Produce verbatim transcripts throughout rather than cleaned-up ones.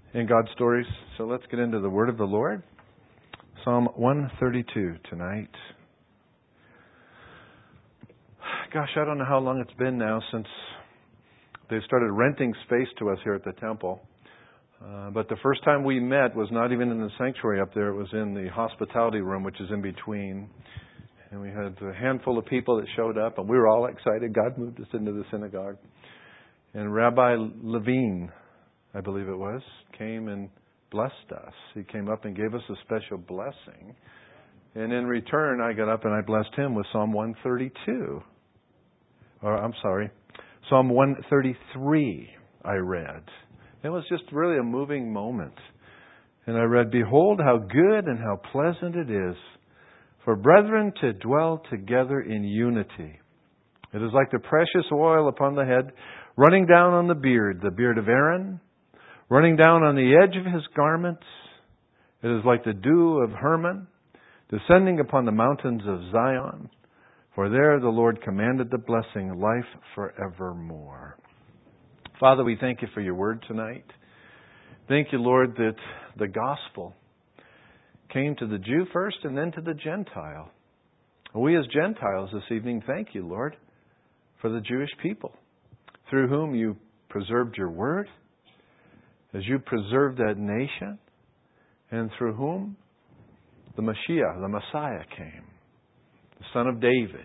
in God's stories. So let's get into the word of the Lord. Psalm one thirty-two tonight. Gosh, I don't know how long it's been now since they started renting space to us here at the temple. Uh, but the first time we met was not even in the sanctuary up there. It was in the hospitality room, which is in between. And we had a handful of people that showed up, and we were all excited. God moved us into the synagogue. And Rabbi Levine, I believe it was, came and blessed us. He came up and gave us a special blessing. And in return, I got up and I blessed him with Psalm one thirty-two. Or, I'm sorry, Psalm one thirty-three I read. It was just really a moving moment. And I read, "Behold how good and how pleasant it is for brethren to dwell together in unity. It is like the precious oil upon the head, running down on the beard, the beard of Aaron, running down on the edge of his garments. It is like the dew of Hermon, descending upon the mountains of Zion. For there the Lord commanded the blessing, life forevermore." Father, we thank you for your word tonight. Thank you, Lord, that the gospel came to the Jew first and then to the Gentile. We as Gentiles this evening thank you, Lord, for the Jewish people, through whom you preserved your word, as you preserved that nation, and through whom the Mashiach, the Messiah, came, the Son of David.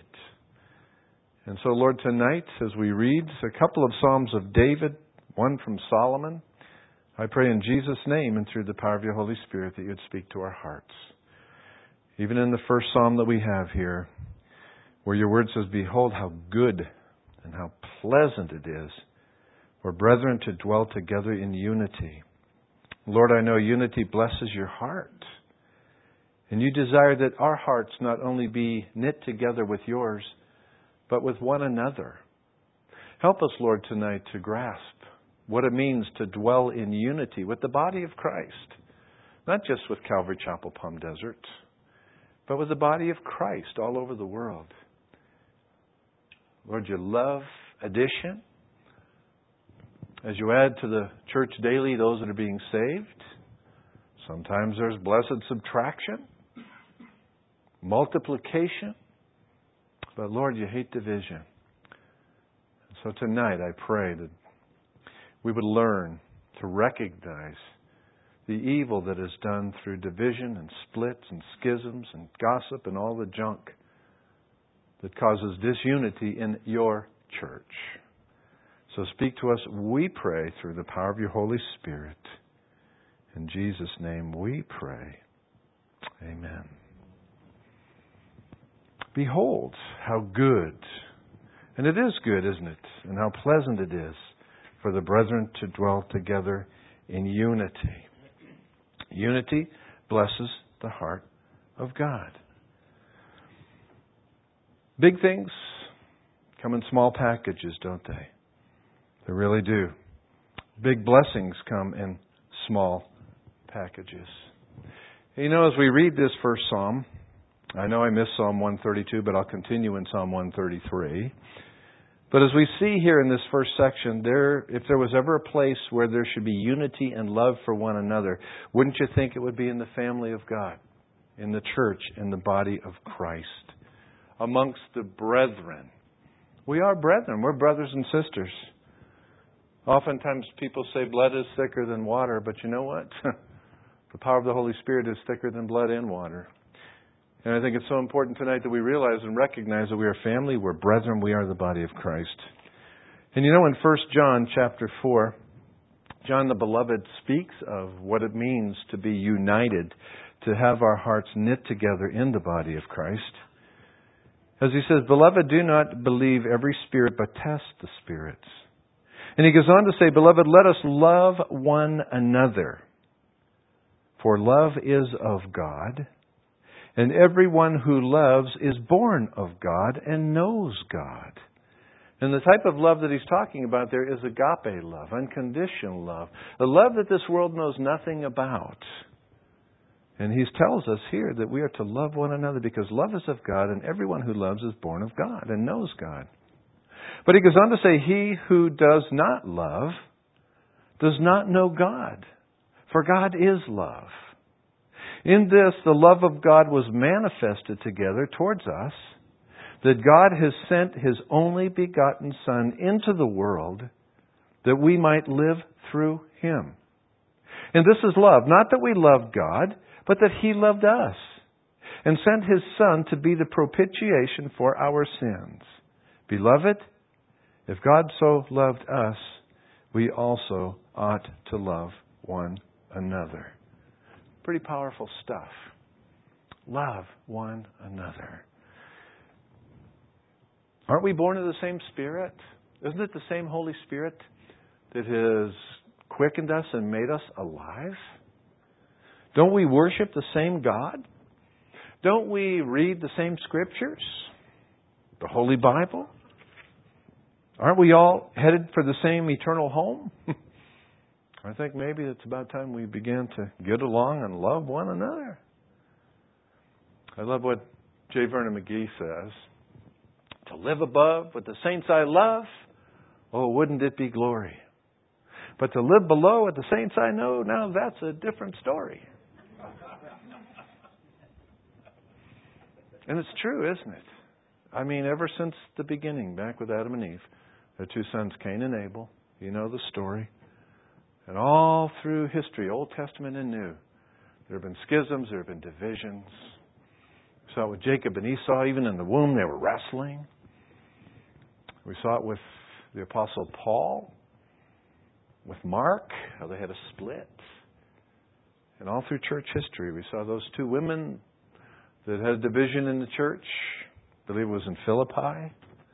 And so, Lord, tonight, as we read a couple of Psalms of David, one from Solomon, I pray in Jesus' name and through the power of your Holy Spirit that you'd speak to our hearts. Even in the first Psalm that we have here, where your word says, "Behold how good and how pleasant it is for brethren to dwell together in unity." Lord, I know unity blesses your heart. And you desire that our hearts not only be knit together with yours, but with one another. Help us, Lord, tonight to grasp what it means to dwell in unity with the body of Christ. Not just with Calvary Chapel Palm Desert, but with the body of Christ all over the world. Lord, your love addition, as you add to the church daily those that are being saved, sometimes there's blessed subtraction, multiplication. But Lord, you hate division. So tonight I pray that we would learn to recognize the evil that is done through division and splits and schisms and gossip and all the junk that causes disunity in your church. So speak to us, we pray, through the power of your Holy Spirit. In Jesus' name we pray. Amen. Behold, how good, and it is good, isn't it? And how pleasant it is for the brethren to dwell together in unity. Unity blesses the heart of God. Big things come in small packages, don't they? They really do. Big blessings come in small packages. You know, as we read this first psalm, I know I missed Psalm one thirty-two, but I'll continue in Psalm one thirty-three. But as we see here in this first section, there, if there was ever a place where there should be unity and love for one another, wouldn't you think it would be in the family of God, in the church, in the body of Christ, amongst the brethren? We are brethren. We're brothers and sisters. Oftentimes people say blood is thicker than water, but you know what? The power of the Holy Spirit is thicker than blood and water. And I think it's so important tonight that we realize and recognize that we are family, we're brethren, we are the body of Christ. And you know, in First John chapter four, John the Beloved speaks of what it means to be united, to have our hearts knit together in the body of Christ. As he says, "Beloved, do not believe every spirit, but test the spirits." And he goes on to say, "Beloved, let us love one another, for love is of God. And everyone who loves is born of God and knows God." And the type of love that he's talking about there is agape love, unconditional love, a love that this world knows nothing about. And he tells us here that we are to love one another because love is of God, and everyone who loves is born of God and knows God. But he goes on to say, "He who does not love does not know God, For God is love. In this, the love of God was manifested together towards us, that God has sent His only begotten Son into the world that we might live through Him. And this is love, not that we loved God, but that He loved us and sent His Son to be the propitiation for our sins. Beloved, if God so loved us, we also ought to love one another. Pretty powerful stuff. Love one another. Aren't we born of the same Spirit? Isn't it the same Holy Spirit that has quickened us and made us alive? Don't we worship the same God? Don't we read the same Scriptures? The Holy Bible? Aren't we all headed for the same eternal home? I think maybe it's about time we begin to get along and love one another. I love what J. Vernon McGee says. To live above with the saints I love, oh, wouldn't it be glory? But to live below with the saints I know, now that's a different story. And it's true, isn't it? I mean, ever since the beginning, back with Adam and Eve, their two sons, Cain and Abel, you know the story. And all through history, Old Testament and New, there have been schisms, there have been divisions. We saw it with Jacob and Esau, even in the womb they were wrestling. We saw it with the Apostle Paul, with Mark, how they had a split. And all through church history, we saw those two women that had a division in the church. I believe it was in Philippi.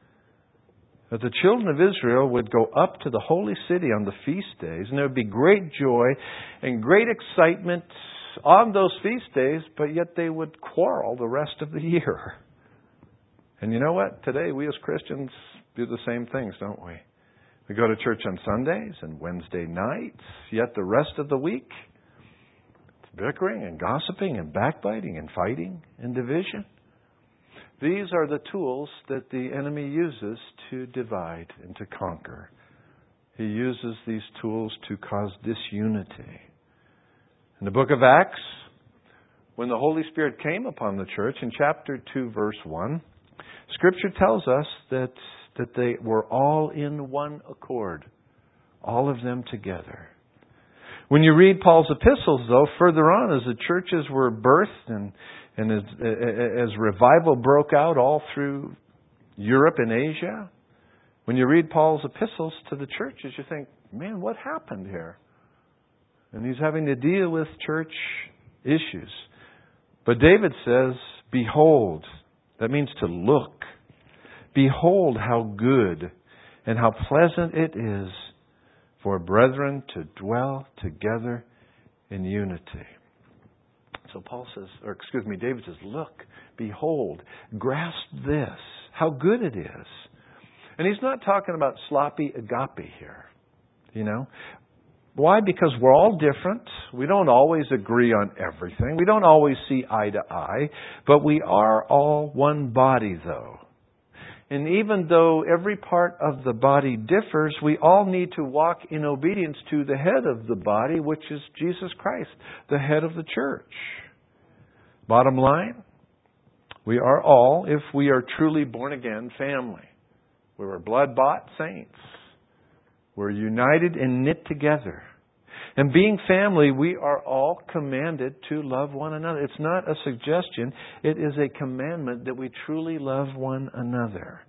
That the children of Israel would go up to the holy city on the feast days, and there would be great joy and great excitement on those feast days, but yet they would quarrel the rest of the year. And you know what? Today, we as Christians do the same things, don't we? We go to church on Sundays and Wednesday nights, yet the rest of the week, it's bickering and gossiping and backbiting and fighting and division. These are the tools that the enemy uses to divide and to conquer. He uses these tools to cause disunity. In the book of Acts, when the Holy Spirit came upon the church, in chapter two, verse one, Scripture tells us that, that they were all in one accord, all of them together. When you read Paul's epistles, though, further on, as the churches were birthed and And as, as revival broke out all through Europe and Asia, when you read Paul's epistles to the churches, you think, man, what happened here? And he's having to deal with church issues. But David says, behold, that means to look. Behold how good and how pleasant it is for brethren to dwell together in unity. So Paul says, or excuse me, David says, look, behold, grasp this, how good it is. And he's not talking about sloppy agape here, you know. Why? Because we're all different. We don't always agree on everything. We don't always see eye to eye. But we are all one body, though. And even though every part of the body differs, we all need to walk in obedience to the head of the body, which is Jesus Christ, the head of the church. Bottom line, we are all, if we are truly born again, family. We were blood-bought saints. We're united and knit together. And being family, we are all commanded to love one another. It's not a suggestion. It is a commandment that we truly love one another.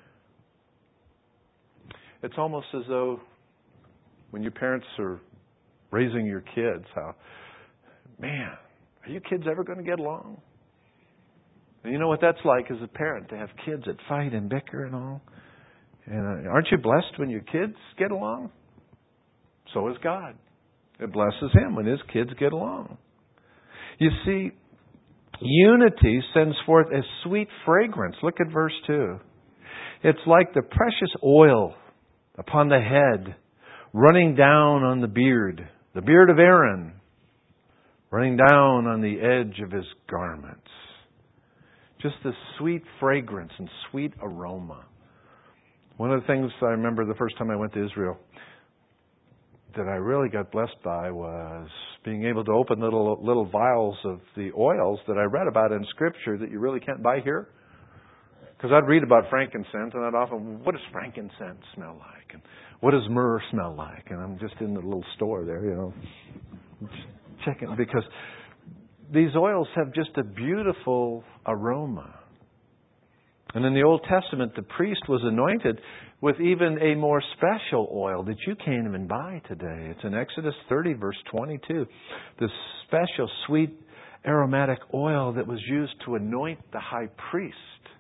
It's almost as though when your parents are raising your kids, how, man, are you kids ever going to get along? And you know what that's like as a parent, to have kids that fight and bicker and all. And uh, aren't you blessed when your kids get along? So is God. It blesses Him when His kids get along. You see, unity sends forth a sweet fragrance. Look at verse two. It's like the precious oil upon the head, running down on the beard, the beard of Aaron, running down on the edge of his garments. Just this sweet fragrance and sweet aroma. One of the things I remember the first time I went to Israel, that I really got blessed by was being able to open little little vials of the oils that I read about in Scripture that you really can't buy here. Because I'd read about frankincense, and I'd often, what does frankincense smell like? And what does myrrh smell like? And I'm just in the little store there, you know, checking, because these oils have just a beautiful aroma. And in the Old Testament, the priest was anointed with even a more special oil that you can't even buy today. It's in Exodus thirty, verse twenty-two. This special, sweet, aromatic oil that was used to anoint the high priest.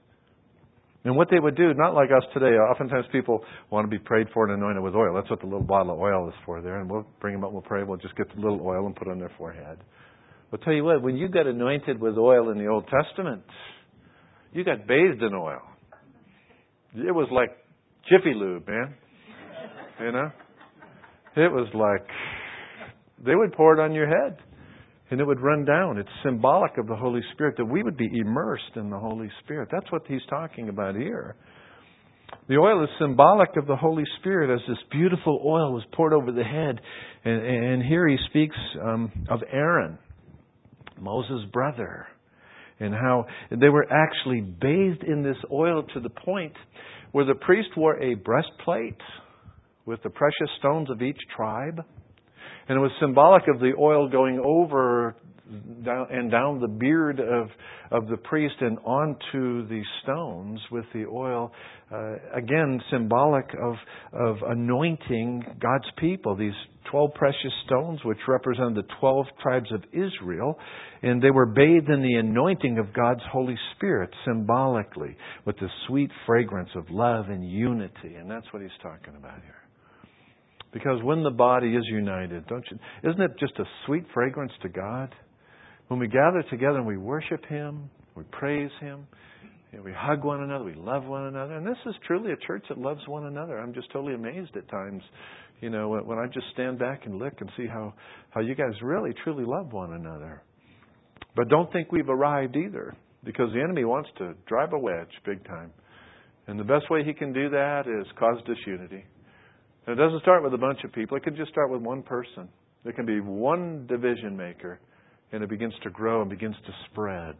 And what they would do, not like us today, oftentimes people want to be prayed for and anointed with oil. That's what the little bottle of oil is for there. And we'll bring them up, we'll pray, we'll just get the little oil and put it on their forehead. I'll tell you what, when you got anointed with oil in the Old Testament, you got bathed in oil. It was like Jiffy Lube, man. You know? It was like, they would pour it on your head. And it would run down. It's symbolic of the Holy Spirit, that we would be immersed in the Holy Spirit. That's what he's talking about here. The oil is symbolic of the Holy Spirit as this beautiful oil was poured over the head. And, and here he speaks um, of Aaron, Moses' brother, and how they were actually bathed in this oil to the point where the priest wore a breastplate with the precious stones of each tribe. And it was symbolic of the oil going over down, and down the beard of of the priest and onto the stones with the oil. Uh, again, symbolic of of anointing God's people. These twelve precious stones, which represent the twelve tribes of Israel, and they were bathed in the anointing of God's Holy Spirit symbolically, with the sweet fragrance of love and unity. And that's what he's talking about here. Because when the body is united, don't you? Isn't it just a sweet fragrance to God? When we gather together and we worship Him, we praise Him, and we hug one another, we love one another. And this is truly a church that loves one another. I'm just totally amazed at times, you know, when, when I just stand back and look and see how, how you guys really, truly love one another. But don't think we've arrived either, because the enemy wants to drive a wedge big time. And the best way he can do that is cause disunity. And it doesn't start with a bunch of people. It can just start with one person. There can be one division maker, and it begins to grow and begins to spread.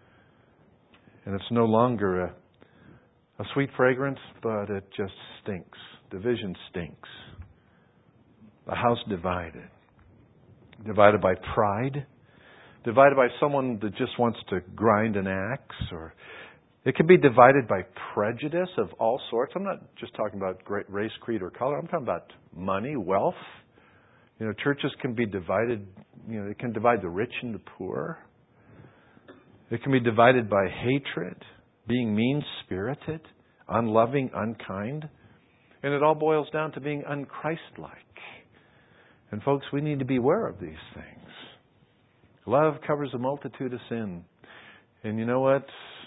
And it's no longer a, a sweet fragrance, but it just stinks. Division stinks. A house divided. Divided by pride. Divided by someone that just wants to grind an axe, or it can be divided by prejudice of all sorts. I'm not just talking about great race, creed, or color. I'm talking about money, wealth. You know, churches can be divided. You know, it can divide the rich and the poor. It can be divided by hatred, being mean-spirited, unloving, unkind. And it all boils down to being unchristlike. And folks, we need to be aware of these things. Love covers a multitude of sin. And you know what?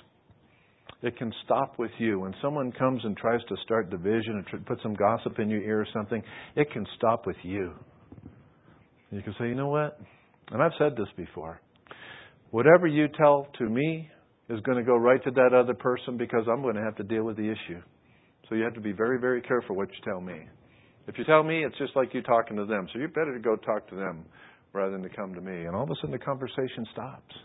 It can stop with you. When someone comes and tries to start division and put some gossip in your ear or something, it can stop with you. You can say, you know what? And I've said this before. Whatever you tell to me is going to go right to that other person, because I'm going to have to deal with the issue. So you have to be very, very careful what you tell me. If you tell me, it's just like you talking to them. So you better go talk to them rather than to come to me. And all of a sudden the conversation stops.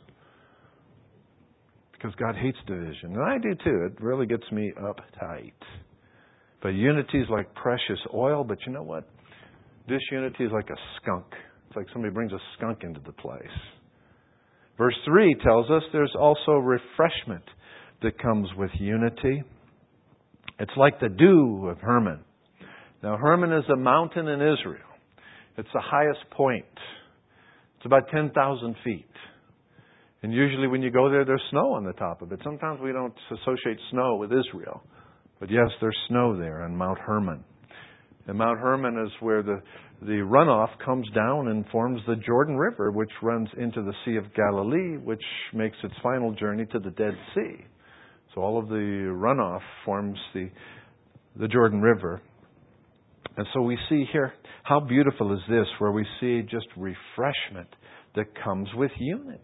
Because God hates division. And I do too. It really gets me uptight. But unity is like precious oil. But you know what? Disunity is like a skunk. It's like somebody brings a skunk into the place. Verse three tells us there's also refreshment that comes with unity. It's like the dew of Hermon. Now, Hermon is a mountain in Israel. It's the highest point. It's about ten thousand feet. And usually when you go there, there's snow on the top of it. Sometimes we don't associate snow with Israel. But yes, there's snow there on Mount Hermon. And Mount Hermon is where the, the runoff comes down and forms the Jordan River, which runs into the Sea of Galilee, which makes its final journey to the Dead Sea. So all of the runoff forms the, the Jordan River. And so we see here, how beautiful is this, where we see just refreshment that comes with unity.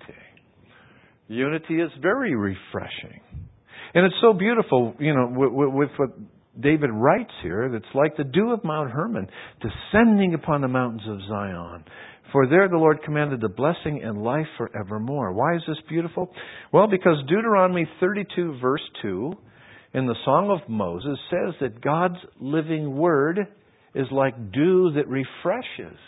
Unity is very refreshing. And it's so beautiful, you know, with, with what David writes here, that's like the dew of Mount Hermon, descending upon the mountains of Zion. For there the Lord commanded the blessing and life forevermore. Why is this beautiful? Well, because Deuteronomy thirty-two, verse two, in the Song of Moses, says that God's living word is like dew that refreshes.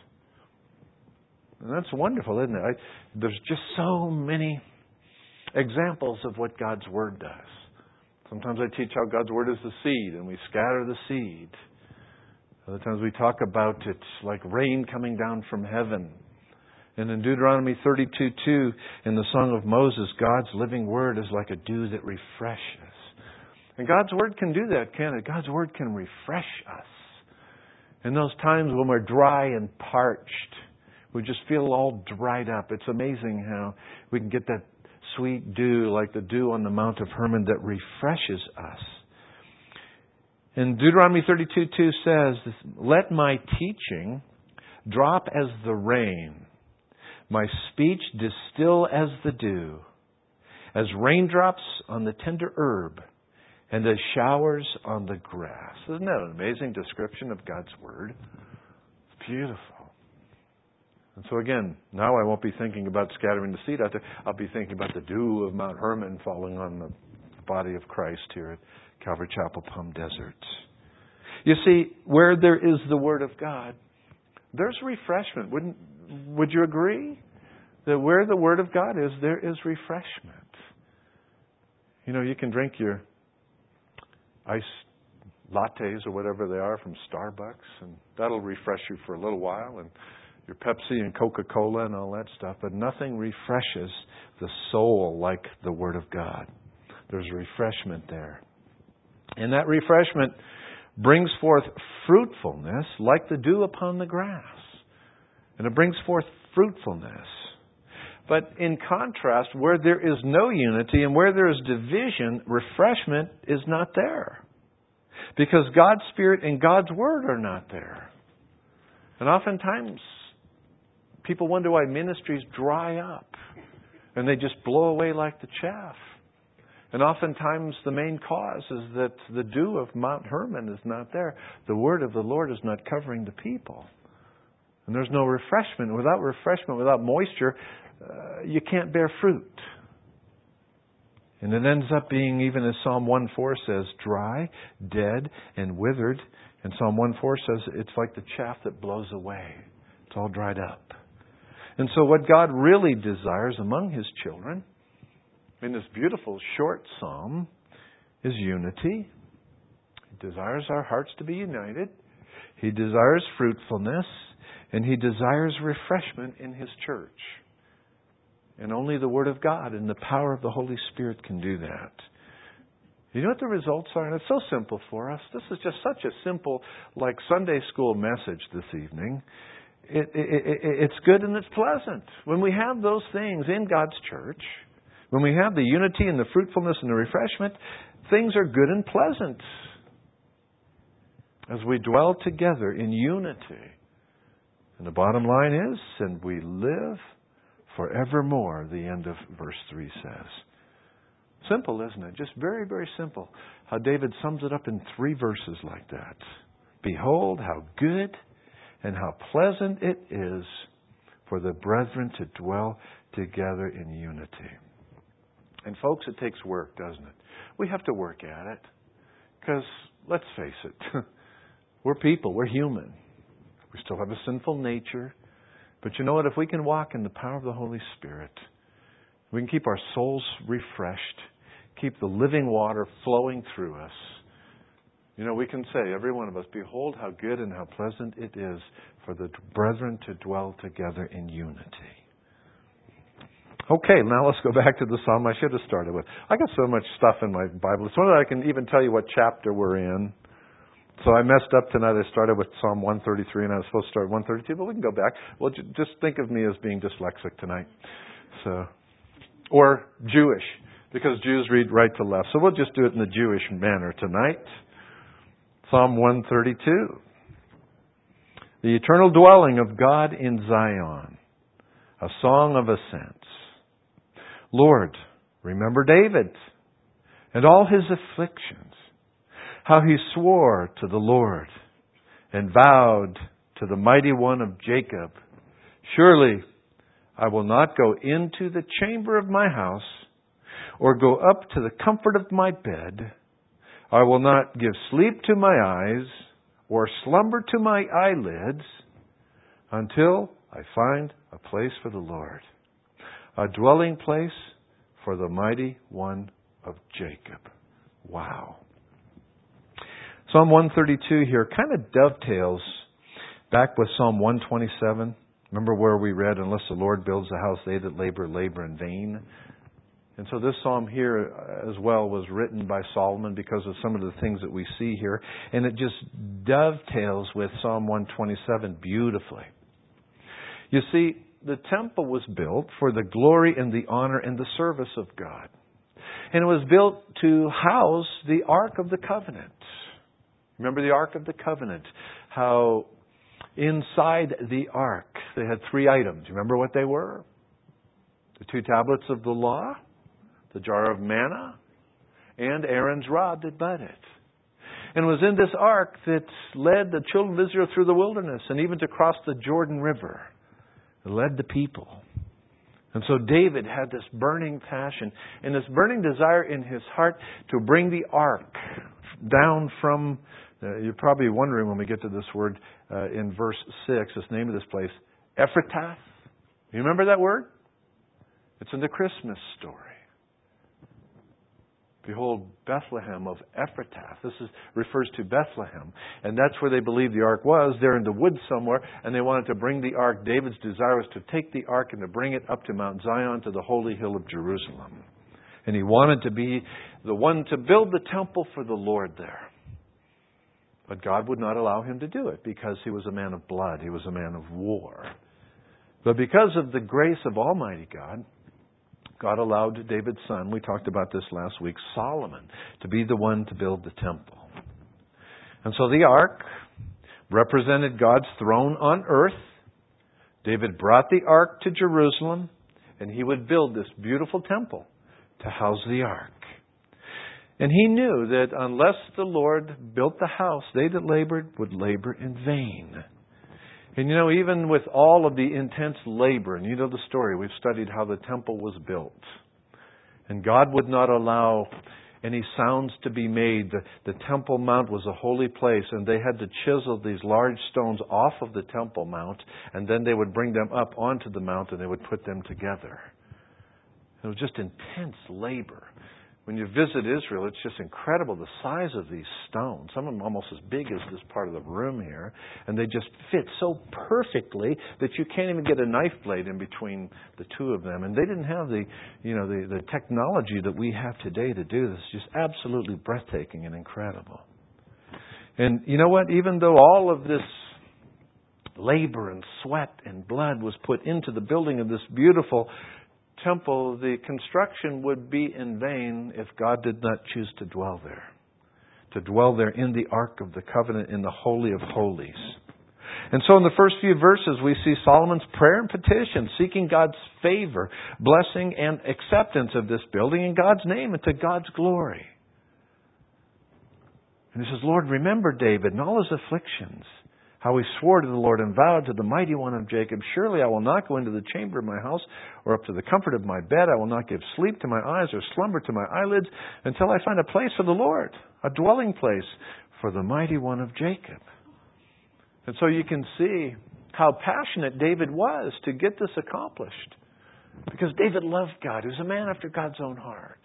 And that's wonderful, isn't it? I, there's just so many examples of what God's word does. Sometimes I teach how God's word is the seed, and we scatter the seed. Other times we talk about it like rain coming down from heaven. And in Deuteronomy thirty-two two, in the Song of Moses, God's living word is like a dew that refreshes. And God's word can do that, can't it? God's word can refresh us. In those times when we're dry and parched, we just feel all dried up. It's amazing how we can get that sweet dew, like the dew on the Mount of Hermon, that refreshes us. And Deuteronomy thirty-two two says, "Let my teaching drop as the rain, my speech distill as the dew, as raindrops on the tender herb, and as showers on the grass." Isn't that an amazing description of God's Word? It's beautiful. And so again, now I won't be thinking about scattering the seed out there. I'll be thinking about the dew of Mount Hermon falling on the body of Christ here at Calvary Chapel, Palm Desert. You see, where there is the Word of God, there's refreshment. Wouldn't, would you agree? That where the Word of God is, there is refreshment. You know, you can drink your iced lattes or whatever they are from Starbucks, and that'll refresh you for a little while, and your Pepsi and Coca-Cola and all that stuff, but nothing refreshes the soul like the Word of God. There's refreshment there. And that refreshment brings forth fruitfulness like the dew upon the grass. And it brings forth fruitfulness. But in contrast, where there is no unity and where there is division, refreshment is not there. Because God's Spirit and God's Word are not there. And oftentimes, people wonder why ministries dry up and they just blow away like the chaff. And oftentimes the main cause is that the dew of Mount Hermon is not there. The Word of the Lord is not covering the people. And there's no refreshment. Without refreshment, without moisture, uh, you can't bear fruit. And it ends up being, even as Psalm one four says, dry, dead, and withered. And Psalm one four says it's like the chaff that blows away. It's all dried up. And so what God really desires among His children, in this beautiful short psalm, is unity. He desires our hearts to be united. He desires fruitfulness. And He desires refreshment in His church. And only the Word of God and the power of the Holy Spirit can do that. You know what the results are? And it's so simple for us. This is just such a simple, like Sunday school message this evening. It, it, it, it's good and it's pleasant. When we have those things in God's church, when we have the unity and the fruitfulness and the refreshment, things are good and pleasant. As we dwell together in unity. And the bottom line is, and we live forevermore, the end of verse three says. Simple, isn't it? Just very, very simple. How David sums it up in three verses like that. Behold, how good and how pleasant it is for the brethren to dwell together in unity. And folks, it takes work, doesn't it? We have to work at it. Because, let's face it, we're people, we're human. We still have a sinful nature. But you know what? If we can walk in the power of the Holy Spirit, we can keep our souls refreshed, keep the living water flowing through us. You know, we can say, every one of us, behold how good and how pleasant it is for the brethren to dwell together in unity. Okay, now let's go back to the psalm I should have started with. I got so much stuff in my Bible. It's one that I can even tell you what chapter we're in. So I messed up tonight. I started with Psalm one thirty-three, and I was supposed to start one thirty-two, but we can go back. Well, j- just think of me as being dyslexic tonight. So, or Jewish, because Jews read right to left. So we'll just do it in the Jewish manner tonight. Psalm one thirty-two. The eternal dwelling of God in Zion, a song of ascents. Lord, remember David and all his afflictions. how he swore to the Lord and vowed to the Mighty One of Jacob, surely I will not go into the chamber of my house or go up to the comfort of my bed. I will not give sleep to my eyes or slumber to my eyelids until I find a place for the Lord, a dwelling place for the Mighty One of Jacob. Wow. Psalm one thirty-two here kind of dovetails back with Psalm one twenty-seven. Remember where we read, unless the Lord builds the house, they that labor, labor in vain. And so this psalm here as well was written by Solomon because of some of the things that we see here. And it just dovetails with Psalm one twenty-seven beautifully. You see, the temple was built for the glory and the honor and the service of God. And it was built to house the Ark of the Covenant. Remember the Ark of the Covenant? How inside the Ark they had three items. Remember what they were? The two tablets of the law, the jar of manna, and Aaron's rod that budded. And it was in this ark that led the children of Israel through the wilderness and even to cross the Jordan River. It led the people. And so David had this burning passion and this burning desire in his heart to bring the ark down from, uh, you're probably wondering when we get to this word uh, in verse six, this name of this place, Ephratah. You remember that word? It's in the Christmas story. Behold, Bethlehem of Ephratah. This is, refers to Bethlehem. And that's where they believed the ark was. They're in the woods somewhere. And they wanted to bring the ark. David's desire was to take the ark and to bring it up to Mount Zion, to the holy hill of Jerusalem. And he wanted to be the one to build the temple for the Lord there. But God would not allow him to do it because he was a man of blood. He was a man of war. But because of the grace of Almighty God, God allowed David's son, we talked about this last week, Solomon, to be the one to build the temple. And so the ark represented God's throne on earth. David brought the ark to Jerusalem, and he would build this beautiful temple to house the ark. And he knew that unless the Lord built the house, they that labored would labor in vain. And you know, even with all of the intense labor, and you know the story, we've studied how the temple was built. And God would not allow any sounds to be made. The, the Temple Mount was a holy place, and they had to chisel these large stones off of the Temple Mount, and then they would bring them up onto the mount, and they would put them together. It was just intense labor. When you visit Israel, it's just incredible the size of these stones. Some of them almost as big as this part of the room here. And they just fit so perfectly that you can't even get a knife blade in between the two of them. And they didn't have the, you know, the, the technology that we have today to do this. It's just absolutely breathtaking and incredible. And you know what? Even though all of this labor and sweat and blood was put into the building of this beautiful temple, the construction would be in vain if God did not choose to dwell there. To dwell there in the Ark of the Covenant, in the Holy of Holies. And so in the first few verses we see Solomon's prayer and petition, seeking God's favor, blessing and acceptance of this building in God's name and to God's glory. And he says, Lord, remember David and all his afflictions, how he swore to the Lord and vowed to the Mighty One of Jacob, surely I will not go into the chamber of my house or up to the comfort of my bed. I will not give sleep to my eyes or slumber to my eyelids until I find a place for the Lord, a dwelling place for the Mighty One of Jacob. And so you can see how passionate David was to get this accomplished. Because David loved God. He was a man after God's own heart.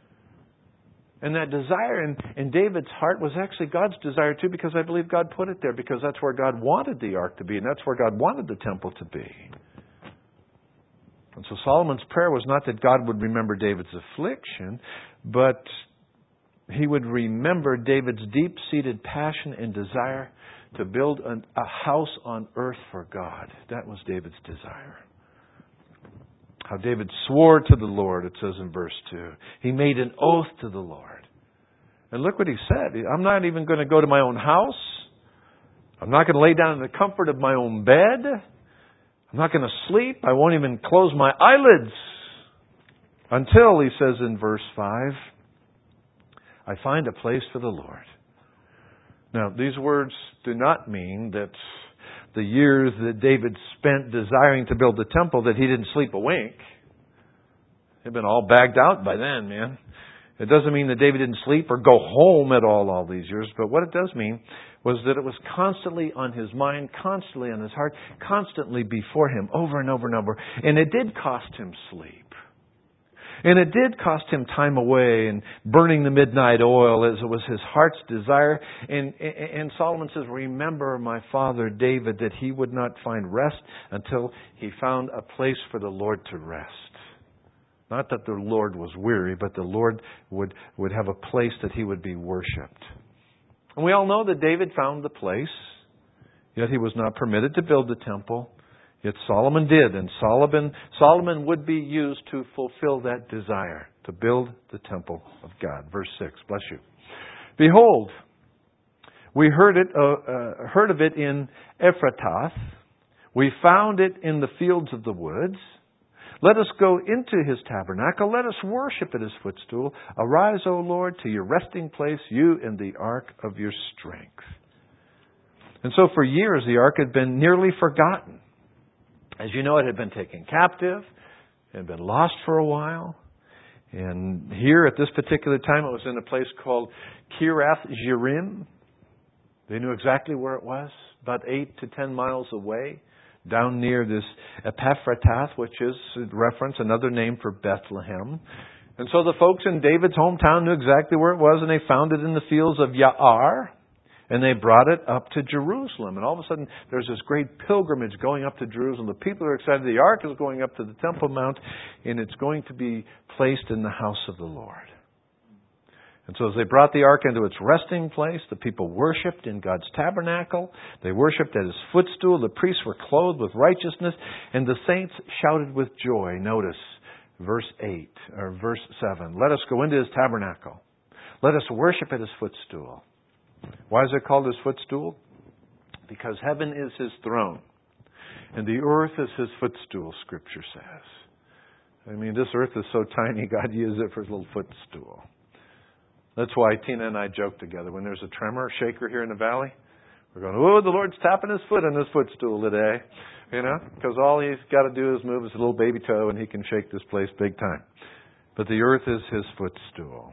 And that desire in, in David's heart was actually God's desire too, because I believe God put it there because that's where God wanted the ark to be, and that's where God wanted the temple to be. And so Solomon's prayer was not that God would remember David's affliction, but he would remember David's deep-seated passion and desire to build an, a house on earth for God. That was David's desire. How David swore to the Lord, it says in verse two. He made an oath to the Lord. And look what he said. I'm not even going to go to my own house. I'm not going to lay down in the comfort of my own bed. I'm not going to sleep. I won't even close my eyelids. Until, he says in verse five, I find a place for the Lord. Now, these words do not mean that the years that David spent desiring to build the temple, that he didn't sleep a wink. He'd been all bagged out by then, man. It doesn't mean that David didn't sleep or go home at all all these years. But what it does mean was that it was constantly on his mind, constantly on his heart, constantly before him, over and over and over. And it did cost him sleep. And it did cost him time away and burning the midnight oil as it was his heart's desire. And, and Solomon says, remember my father David, that he would not find rest until he found a place for the Lord to rest. Not that the Lord was weary, but the Lord would, would have a place that he would be worshipped. And we all know that David found the place, yet he was not permitted to build the temple. Yet Solomon did, and Solomon, Solomon would be used to fulfill that desire, to build the temple of God. Verse six, bless you. Behold, we heard it, uh, uh, heard of it in Ephratah. We found it in the fields of the woods. Let us go into his tabernacle. Let us worship at his footstool. Arise, O Lord, to your resting place, you in the ark of your strength. And so for years the ark had been nearly forgotten. As you know, it had been taken captive. It had been lost for a while. And here at this particular time, it was in a place called Kiriath Jearim. They knew exactly where it was, about eight to ten miles away, down near this Ephratah, which is a reference, another name for Bethlehem. And so the folks in David's hometown knew exactly where it was, and they found it in the fields of Yaar. And they brought it up to Jerusalem. And all of a sudden, there's this great pilgrimage going up to Jerusalem. The people are excited. The ark is going up to the Temple Mount, and it's going to be placed in the house of the Lord. And so as they brought the ark into its resting place, the people worshipped in God's tabernacle. They worshipped at his footstool. The priests were clothed with righteousness, and the saints shouted with joy. Notice verse eight, or verse seven. Let us go into his tabernacle. Let us worship at his footstool. Why is it called his footstool? Because heaven is his throne, and the earth is his footstool, Scripture says. I mean, this earth is so tiny, God used it for his little footstool. That's why Tina and I joke together. When there's a tremor, a shaker here in the valley, we're going, oh, the Lord's tapping his foot on his footstool today. You know, because all he's got to do is move his little baby toe, and he can shake this place big time. But the earth is his footstool.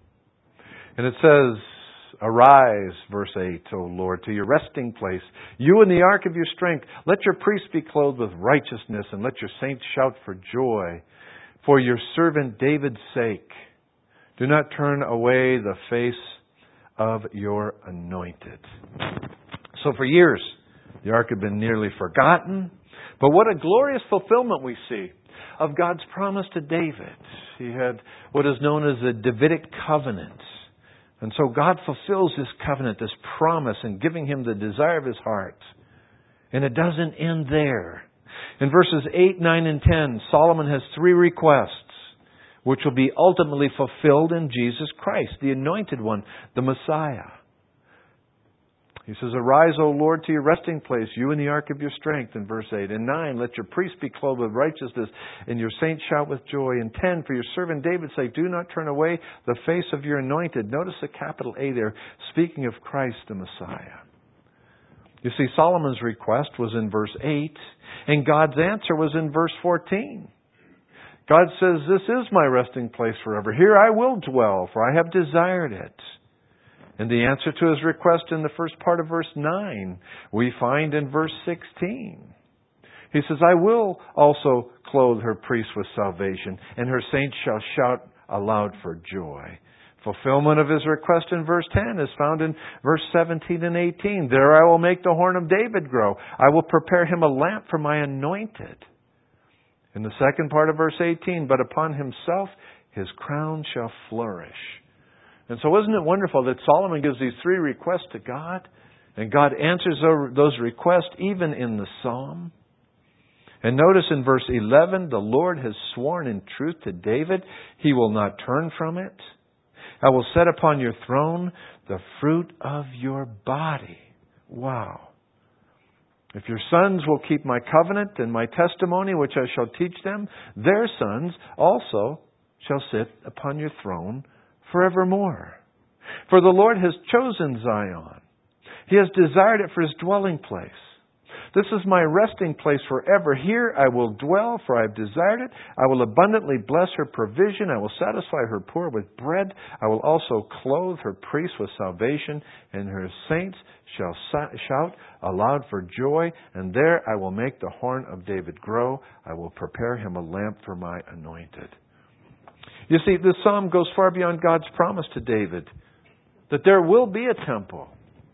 And it says, arise, verse eight, O Lord, to your resting place, you in the ark of your strength. Let your priests be clothed with righteousness, and let your saints shout for joy. For your servant David's sake, do not turn away the face of your anointed. So for years, the ark had been nearly forgotten. But what a glorious fulfillment we see of God's promise to David. He had what is known as the Davidic covenant. And so God fulfills this covenant, this promise, in giving him the desire of his heart. And it doesn't end there. In verses eight, nine, and ten, Solomon has three requests, which will be ultimately fulfilled in Jesus Christ, the Anointed One, the Messiah. He says, arise, O Lord, to your resting place, you in the ark of your strength, in verse eight. And nine, let your priests be clothed with righteousness, and your saints shout with joy. And ten, for your servant David's sake, do not turn away the face of your anointed. Notice the capital A there, speaking of Christ the Messiah. You see, Solomon's request was in verse eight, and God's answer was in verse fourteen. God says, this is my resting place forever. Here I will dwell, for I have desired it. And the answer to his request in the first part of verse nine, we find in verse sixteen. He says, I will also clothe her priests with salvation, and her saints shall shout aloud for joy. Fulfillment of his request in verse ten is found in verse seventeen and eighteen. There I will make the horn of David grow. I will prepare him a lamp for my anointed. In the second part of verse eighteen, but upon himself his crown shall flourish. And so isn't it wonderful that Solomon gives these three requests to God, and God answers those requests even in the psalm? And notice in verse eleven, the Lord has sworn in truth to David, he will not turn from it. I will set upon your throne the fruit of your body. Wow. If your sons will keep my covenant and my testimony, which I shall teach them, their sons also shall sit upon your throne forevermore. For the Lord has chosen Zion. He has desired it for His dwelling place. This is my resting place forever. Here I will dwell, for I have desired it. I will abundantly bless her provision. I will satisfy her poor with bread. I will also clothe her priests with salvation, and her saints shall shout aloud for joy. And there I will make the horn of David grow. I will prepare him a lamp for my anointed. You see, this psalm goes far beyond God's promise to David that there will be a temple.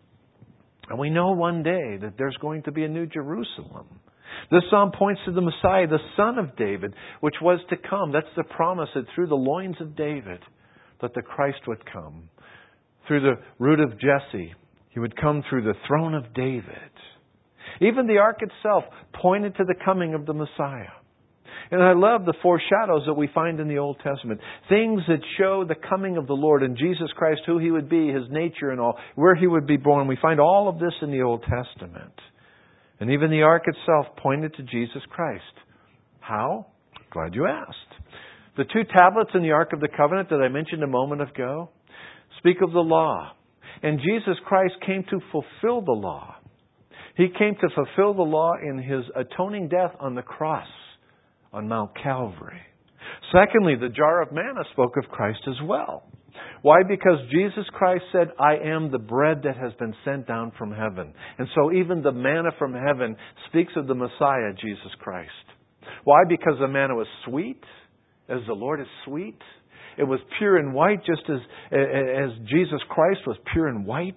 And we know one day that there's going to be a new Jerusalem. This psalm points to the Messiah, the Son of David, which was to come. That's the promise that through the loins of David, that the Christ would come. Through the root of Jesse, He would come through the throne of David. Even the ark itself pointed to the coming of the Messiah. And I love the foreshadows that we find in the Old Testament. Things that show the coming of the Lord and Jesus Christ, who He would be, His nature and all, where He would be born. We find all of this in the Old Testament. And even the ark itself pointed to Jesus Christ. How? Glad you asked. The two tablets in the Ark of the Covenant that I mentioned a moment ago speak of the law. And Jesus Christ came to fulfill the law. He came to fulfill the law in His atoning death on the cross on Mount Calvary. Secondly, the jar of manna spoke of Christ as well. Why? Because Jesus Christ said, I am the bread that has been sent down from heaven. And so even the manna from heaven speaks of the Messiah, Jesus Christ. Why? Because the manna was sweet, as the Lord is sweet. It was pure and white, just as, as Jesus Christ was pure and white.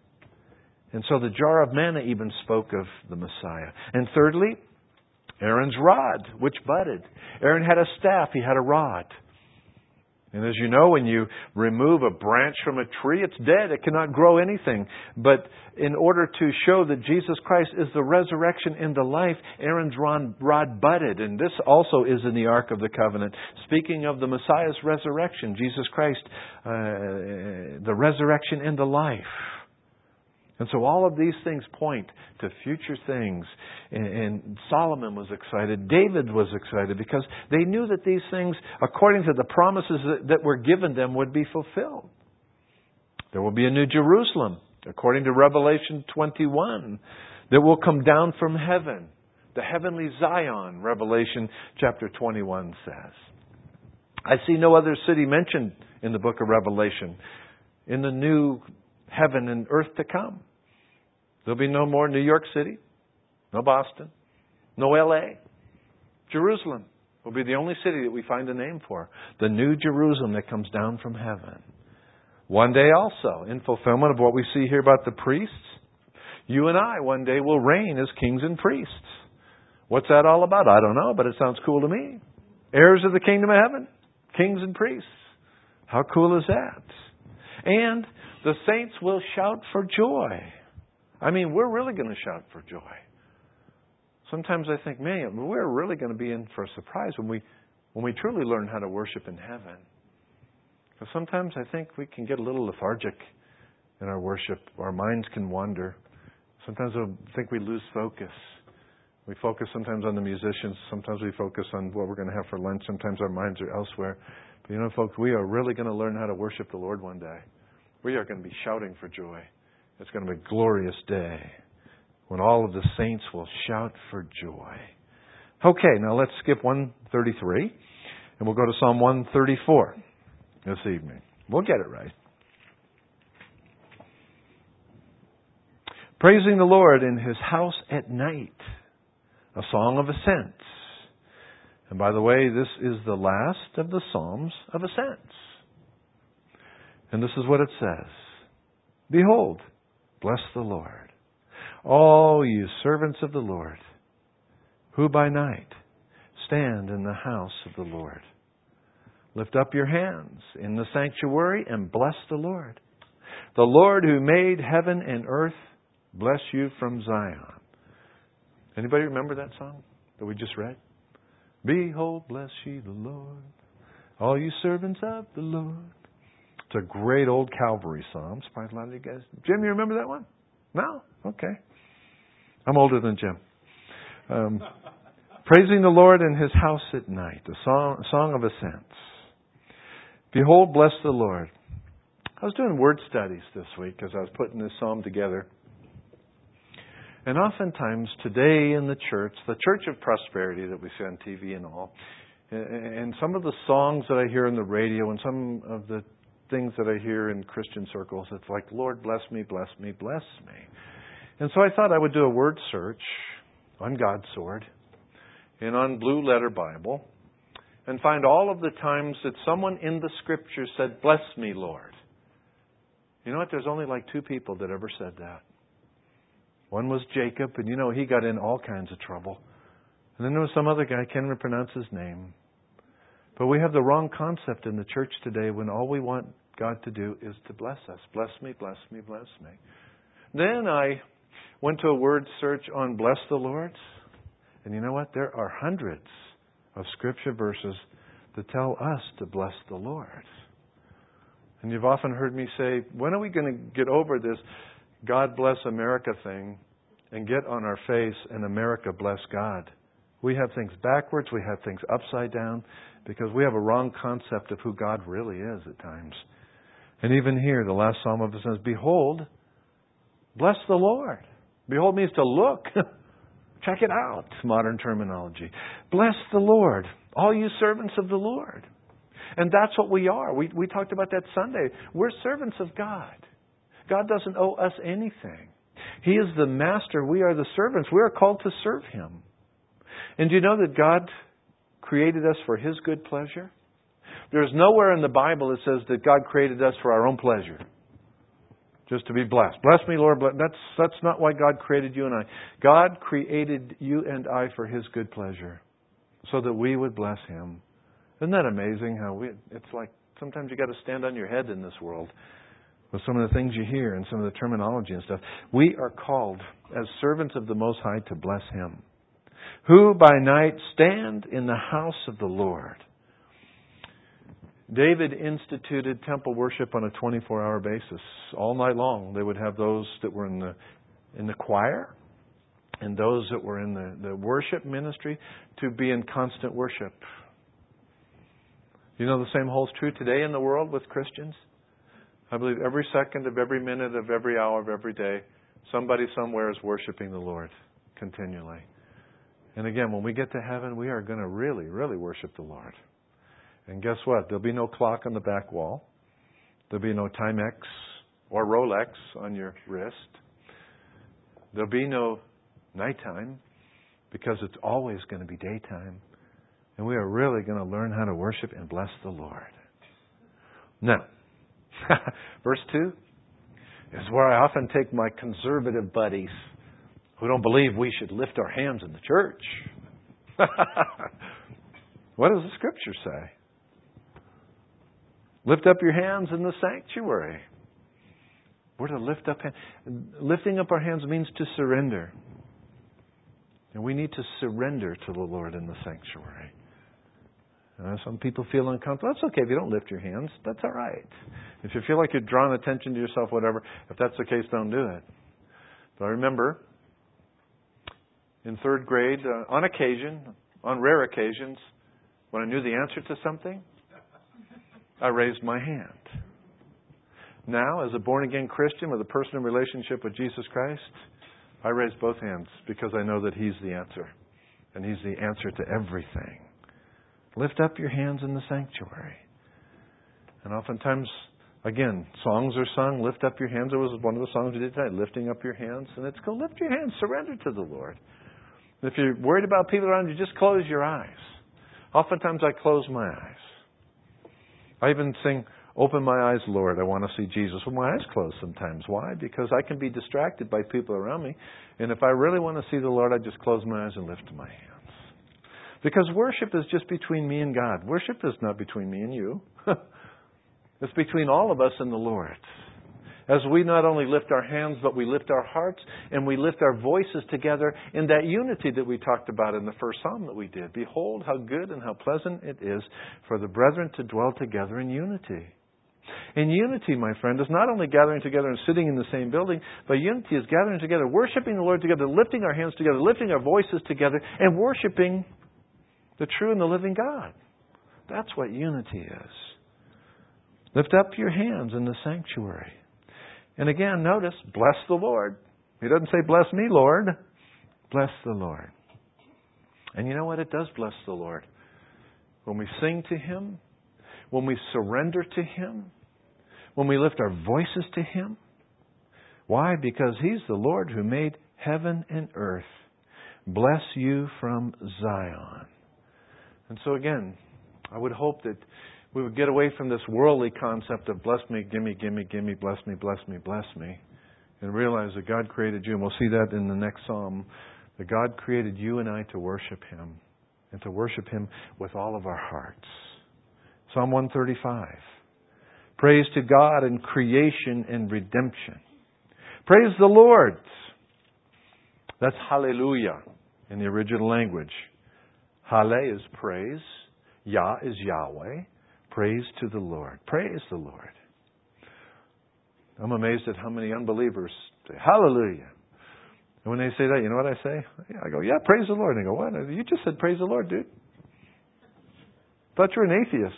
And so the jar of manna even spoke of the Messiah. And thirdly, Aaron's rod, which budded. Aaron had a staff, he had a rod. And as you know, when you remove a branch from a tree, it's dead. It cannot grow anything. But in order to show that Jesus Christ is the resurrection and the life, Aaron's rod budded. And this also is in the Ark of the Covenant. Speaking of the Messiah's resurrection, Jesus Christ, uh, the resurrection and the life. And so all of these things point to future things. And, and Solomon was excited. David was excited because they knew that these things, according to the promises that, that were given them, would be fulfilled. There will be a new Jerusalem, according to Revelation twenty-one, that will come down from heaven. The heavenly Zion, Revelation chapter twenty-one says. I see no other city mentioned in the book of Revelation. In the new heaven and earth to come. There'll be no more New York City, no Boston, no L A. Jerusalem will be the only city that we find a name for. The new Jerusalem that comes down from heaven. One day also, in fulfillment of what we see here about the priests, you and I one day will reign as kings and priests. What's that all about? I don't know, but it sounds cool to me. Heirs of the kingdom of heaven, kings and priests. How cool is that? And the saints will shout for joy. I mean, we're really going to shout for joy. Sometimes I think, man, we're really going to be in for a surprise when we when we truly learn how to worship in heaven. Because sometimes I think we can get a little lethargic in our worship. Our minds can wander. Sometimes I think we lose focus. We focus sometimes on the musicians. Sometimes we focus on what we're going to have for lunch. Sometimes our minds are elsewhere. But you know, folks, we are really going to learn how to worship the Lord one day. We are going to be shouting for joy. It's going to be a glorious day when all of the saints will shout for joy. Okay, now let's skip one thirty-three and we'll go to Psalm one thirty-four this evening. We'll get it right. Praising the Lord in His house at night. A song of ascents. And by the way, this is the last of the Psalms of ascents. And this is what it says. Behold, bless the Lord, all you servants of the Lord, who by night stand in the house of the Lord. Lift up your hands in the sanctuary and bless the Lord. The Lord who made heaven and earth, bless you from Zion. Anybody remember that song that we just read? Behold, bless ye the Lord, all you servants of the Lord. It's a great old Calvary psalm. Surprised a lot of you guys. Jim, you remember that one? No? Okay. I'm older than Jim. Um, praising the Lord in His house at night. A song, a song of ascents. Behold, bless the Lord. I was doing word studies this week as I was putting this psalm together. And oftentimes today in the church, the Church of Prosperity that we see on T V and all, and some of the songs that I hear on the radio and some of the things that I hear in Christian circles, it's like, Lord, bless me, bless me, bless me. And so I thought I would do a word search on God's Sword and on Blue Letter Bible and find all of the times that someone in the Scripture said, bless me, Lord. You know what? There's only like two people that ever said that. One was Jacob, and you know, he got in all kinds of trouble. And then there was some other guy, I can't even pronounce his name. But we have the wrong concept in the church today when all we want God to do is to bless us. Bless me, bless me, bless me. Then I went to a word search on bless the Lord. And you know what? There are hundreds of Scripture verses that tell us to bless the Lord. And you've often heard me say, when are we going to get over this God bless America thing and get on our face and America bless God? We have things backwards. We have things upside down because we have a wrong concept of who God really is at times. And even here, the last psalm of it says, behold, bless the Lord. Behold means to look. Check it out, modern terminology. Bless the Lord, all you servants of the Lord. And that's what we are. We, we talked about that Sunday. We're servants of God. God doesn't owe us anything. He is the master. We are the servants. We are called to serve Him. And do you know that God created us for His good pleasure? There's nowhere in the Bible that says that God created us for our own pleasure. Just to be blessed. Bless me, Lord. That's, that's not why God created you and I. God created you and I for His good pleasure. So that we would bless Him. Isn't that amazing how we, it's like sometimes you got to stand on your head in this world with some of the things you hear and some of the terminology and stuff. We are called as servants of the Most High to bless Him. Who by night stand in the house of the Lord. David instituted temple worship on a twenty-four hour basis. All night long they would have those that were in the in the choir and those that were in the, the worship ministry to be in constant worship. You know the same holds true today in the world with Christians? I believe every second of every minute of every hour of every day, somebody somewhere is worshiping the Lord continually. And again, when we get to heaven, we are going to really, really worship the Lord. And guess what? There'll be no clock on the back wall. There'll be no Timex or Rolex on your wrist. There'll be no nighttime because it's always going to be daytime. And we are really going to learn how to worship and bless the Lord. Now, verse two is where I often take my conservative buddies who don't believe we should lift our hands in the church. What does the Scripture say? Lift up your hands in the sanctuary. We're to lift up hands. Lifting up our hands means to surrender. And we need to surrender to the Lord in the sanctuary. Uh, some people feel uncomfortable. That's okay if you don't lift your hands. That's all right. If you feel like you're drawing attention to yourself, whatever, if that's the case, don't do it. But I remember in third grade, uh, on occasion, on rare occasions, when I knew the answer to something, I raised my hand. Now, as a born-again Christian with a personal relationship with Jesus Christ, I raise both hands because I know that He's the answer. And He's the answer to everything. Lift up your hands in the sanctuary. And oftentimes, again, songs are sung, lift up your hands. There was one of the songs we did tonight, lifting up your hands. And it's go, lift your hands, surrender to the Lord. And if you're worried about people around you, just close your eyes. Oftentimes I close my eyes. I even sing, open my eyes, Lord, I want to see Jesus. With my eyes closed sometimes. Why? Because I can be distracted by people around me. And if I really want to see the Lord, I just close my eyes and lift my hands. Because worship is just between me and God. Worship is not between me and you. It's between all of us and the Lord. As we not only lift our hands, but we lift our hearts and we lift our voices together in that unity that we talked about in the first psalm that we did. Behold, how good and how pleasant it is for the brethren to dwell together in unity. And unity, my friend, is not only gathering together and sitting in the same building, but unity is gathering together, worshiping the Lord together, lifting our hands together, lifting our voices together, and worshiping the true and the living God. That's what unity is. Lift up your hands in the sanctuary. And again, notice, bless the Lord. He doesn't say, bless me, Lord. Bless the Lord. And you know what? It does bless the Lord. When we sing to Him, when we surrender to Him, when we lift our voices to Him. Why? Because He's the Lord who made heaven and earth. Bless you from Zion. And so again, I would hope that we would get away from this worldly concept of bless me, gimme, gimme, gimme, bless me, bless me, bless me. And realize that God created you. And we'll see that in the next Psalm. That God created you and I to worship Him. And to worship Him with all of our hearts. Psalm one thirty-five. Praise to God in creation and redemption. Praise the Lord. That's hallelujah in the original language. Hale is praise. Yah is Yahweh. Praise to the Lord. Praise the Lord. I'm amazed at how many unbelievers say hallelujah. And when they say that, you know what I say? I go, yeah, praise the Lord. And they go, what? You just said praise the Lord, dude. Thought you're an atheist.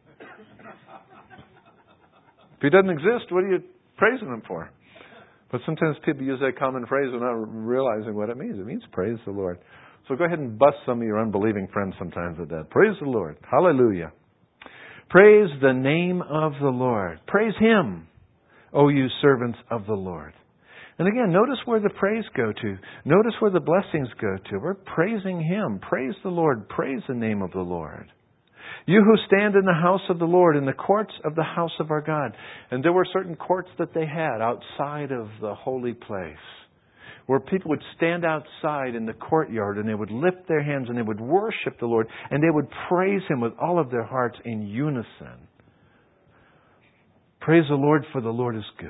If He doesn't exist, what are you praising Him for? But sometimes people use that common phrase without realizing what it means. It means praise the Lord. So go ahead and bust some of your unbelieving friends sometimes with that. Praise the Lord. Hallelujah. Praise the name of the Lord. Praise Him, O you servants of the Lord. And again, notice where the praise go to. Notice where the blessings go to. We're praising Him. Praise the Lord. Praise the name of the Lord. You who stand in the house of the Lord, in the courts of the house of our God. And there were certain courts that they had outside of the holy place, where people would stand outside in the courtyard and they would lift their hands and they would worship the Lord and they would praise Him with all of their hearts in unison. Praise the Lord, for the Lord is good.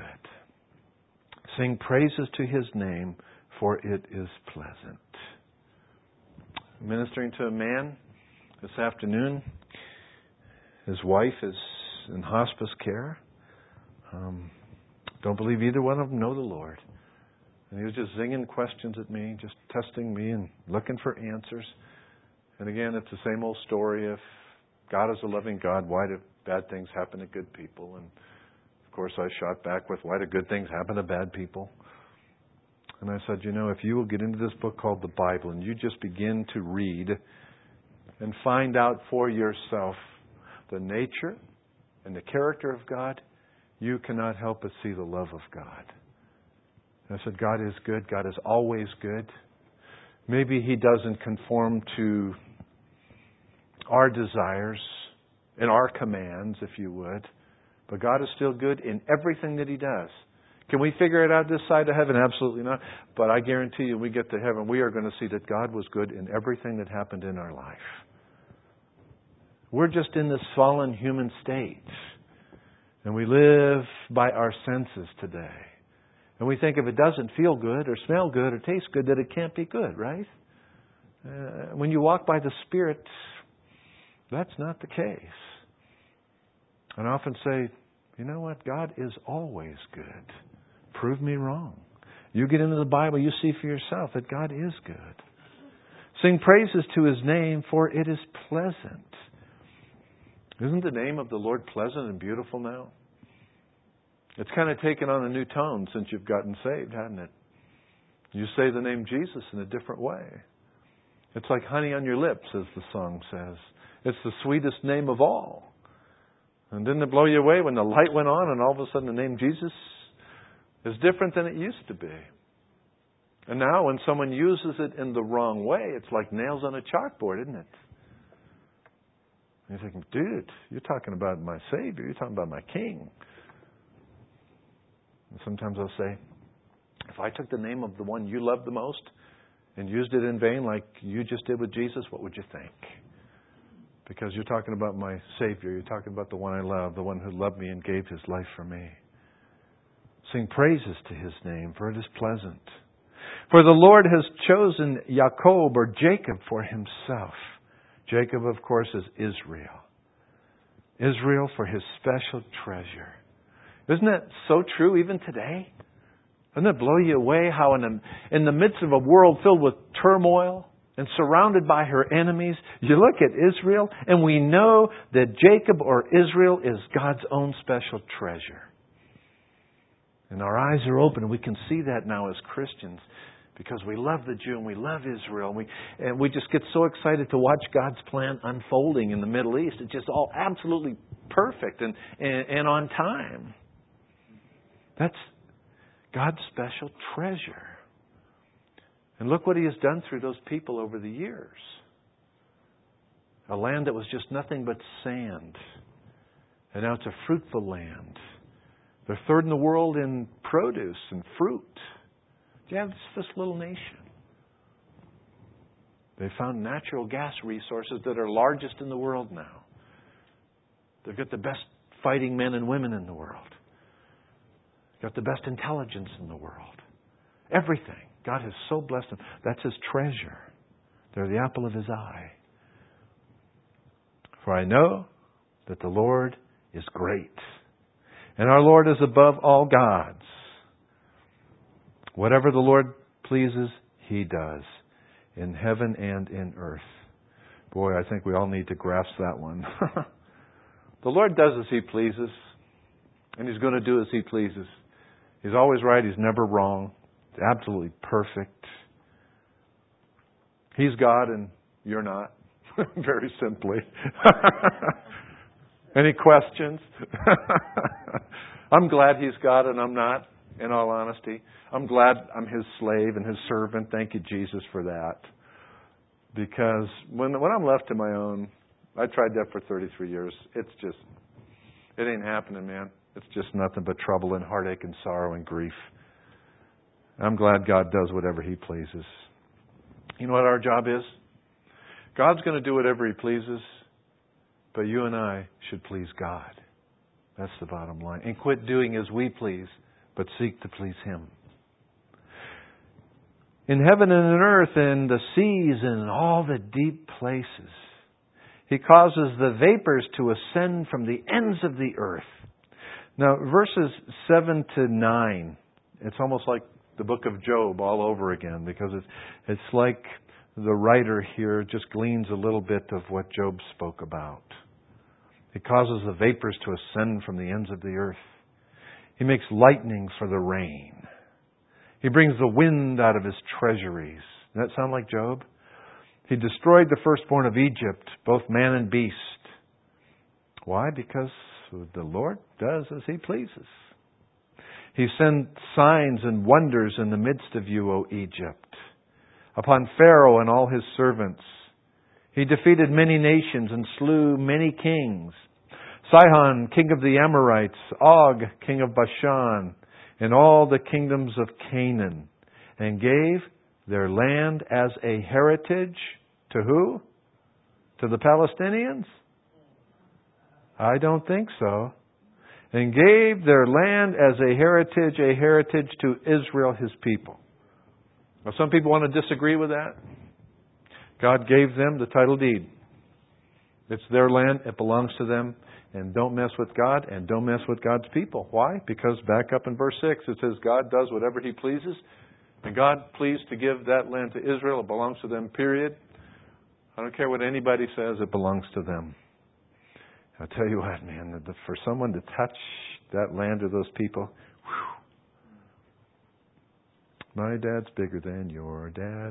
Sing praises to His name, for it is pleasant. Ministering to a man this afternoon. His wife is in hospice care. Um, don't believe either one of them know the Lord. And he was just zinging questions at me, just testing me and looking for answers. And again, it's the same old story. If God is a loving God, why do bad things happen to good people? And of course, I shot back with, why do good things happen to bad people? And I said, you know, if you will get into this book called the Bible and you just begin to read and find out for yourself the nature and the character of God, you cannot help but see the love of God. And I said, God is good. God is always good. Maybe He doesn't conform to our desires and our commands, if you would. But God is still good in everything that He does. Can we figure it out this side of heaven? Absolutely not. But I guarantee you, when we get to heaven, we are going to see that God was good in everything that happened in our life. We're just in this fallen human state. And we live by our senses today. And we think if it doesn't feel good or smell good or taste good, that it can't be good, right? Uh, when you walk by the Spirit, that's not the case. And I often say, you know what? God is always good. Prove me wrong. You get into the Bible, you see for yourself that God is good. Sing praises to His name, for it is pleasant. Isn't the name of the Lord pleasant and beautiful now? It's kind of taken on a new tone since you've gotten saved, hasn't it? You say the name Jesus in a different way. It's like honey on your lips, as the song says. It's the sweetest name of all. And didn't it blow you away when the light went on and all of a sudden the name Jesus is different than it used to be? And now when someone uses it in the wrong way, it's like nails on a chalkboard, isn't it? And you're thinking, dude, you're talking about my Savior. You're talking about my King. And sometimes I'll say, if I took the name of the one you love the most and used it in vain like you just did with Jesus, what would you think? Because you're talking about my Savior. You're talking about the one I love, the one who loved me and gave His life for me. Sing praises to His name, for it is pleasant. For the Lord has chosen Jacob or Jacob for Himself. Jacob, of course, is Israel. Israel for His special treasure. Isn't that so true even today? Doesn't it blow you away how in the, in the midst of a world filled with turmoil and surrounded by her enemies, you look at Israel and we know that Jacob or Israel is God's own special treasure. And our eyes are open, and we can see that now as Christians because we love the Jew and we love Israel. And we, and we just get so excited to watch God's plan unfolding in the Middle East. It's just all absolutely perfect and, and, and on time. That's God's special treasure. And look what He has done through those people over the years. A land that was just nothing but sand. And now it's a fruitful land. They're third in the world in produce and fruit. Yeah, it's this little nation. They found natural gas resources that are largest in the world now. They've got the best fighting men and women in the world. They've got the best intelligence in the world. Everything. God has so blessed them. That's His treasure. They're the apple of His eye. For I know that the Lord is great. And our Lord is above all gods. Whatever the Lord pleases, He does. In heaven and in earth. Boy, I think we all need to grasp that one. The Lord does as He pleases. And He's going to do as He pleases. He's always right. He's never wrong. He's absolutely perfect. He's God and you're not. Very simply. Any questions? I'm glad He's God and I'm not, in all honesty. I'm glad I'm His slave and His servant. Thank you, Jesus, for that. Because when when I'm left to my own, I tried that for thirty-three years. It's just, it ain't happening, man. It's just nothing but trouble and heartache and sorrow and grief. I'm glad God does whatever He pleases. You know what our job is? God's going to do whatever He pleases, but you and I should please God. That's the bottom line. And quit doing as we please, but seek to please Him. In heaven and in earth, in the seas and in all the deep places, He causes the vapors to ascend from the ends of the earth. Now, verses seven to nine, it's almost like the book of Job all over again, because it's, it's like the writer here just gleans a little bit of what Job spoke about. He causes the vapors to ascend from the ends of the earth. He makes lightning for the rain. He brings the wind out of His treasuries. Does that sound like Job? He destroyed the firstborn of Egypt, both man and beast. Why? Because the Lord does as He pleases. He sent signs and wonders in the midst of you, O Egypt, upon Pharaoh and all his servants. He defeated many nations and slew many kings. Sihon, king of the Amorites, Og, king of Bashan, and all the kingdoms of Canaan, and gave their land as a heritage to who? To the Palestinians? I don't think so. And gave their land as a heritage, a heritage to Israel, His people. Now, some people want to disagree with that. God gave them the title deed. It's their land. It belongs to them. And don't mess with God and don't mess with God's people. Why? Because back up in verse six, it says God does whatever He pleases. And God pleased to give that land to Israel. It belongs to them, period. I don't care what anybody says. It belongs to them. I'll tell you what, man, for someone to touch that land or those people, whew, my dad's bigger than your dad.